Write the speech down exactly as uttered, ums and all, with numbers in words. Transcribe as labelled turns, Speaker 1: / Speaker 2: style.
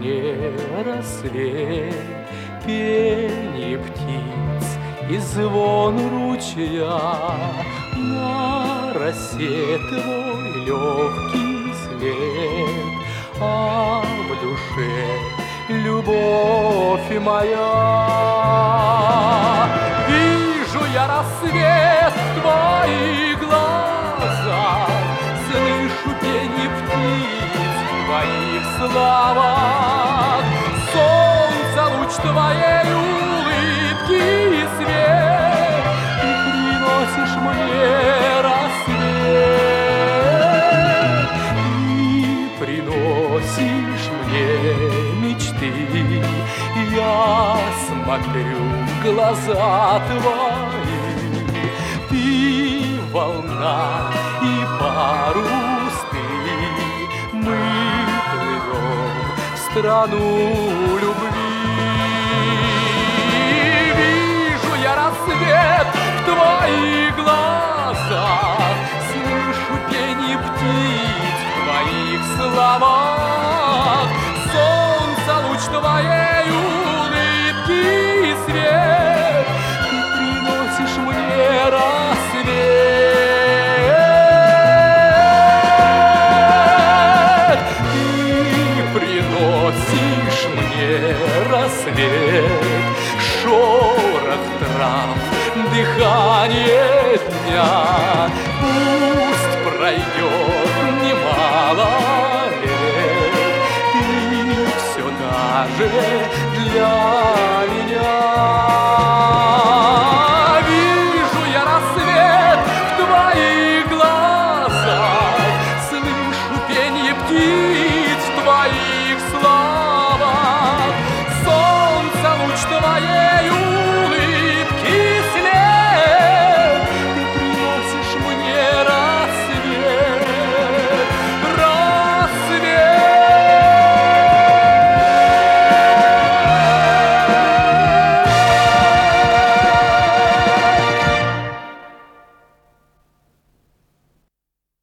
Speaker 1: мне рассвет, пение птиц и звон ручья. На росе твой легкий след, а в душе любовь моя. Вижу я рассвет в твоих глазах, слышу пение птиц в твоих словах. Солнце луч твоей улыбки и свет, ты приносишь мне рассвет, ты приносишь мне мечты. Я смотрю в глаза твои, ты волна и парус ты, мы плывем в страну любви. Вижу я рассвет в твоих глазах, слышу пение птиц в твоих словах. Солнце луч твоей улыбки и свет, ты приносишь мне рассвет, ты приносишь мне рассвет, шорох трав, дыхание дня. Пусть пройдет немало лет, ты все даже для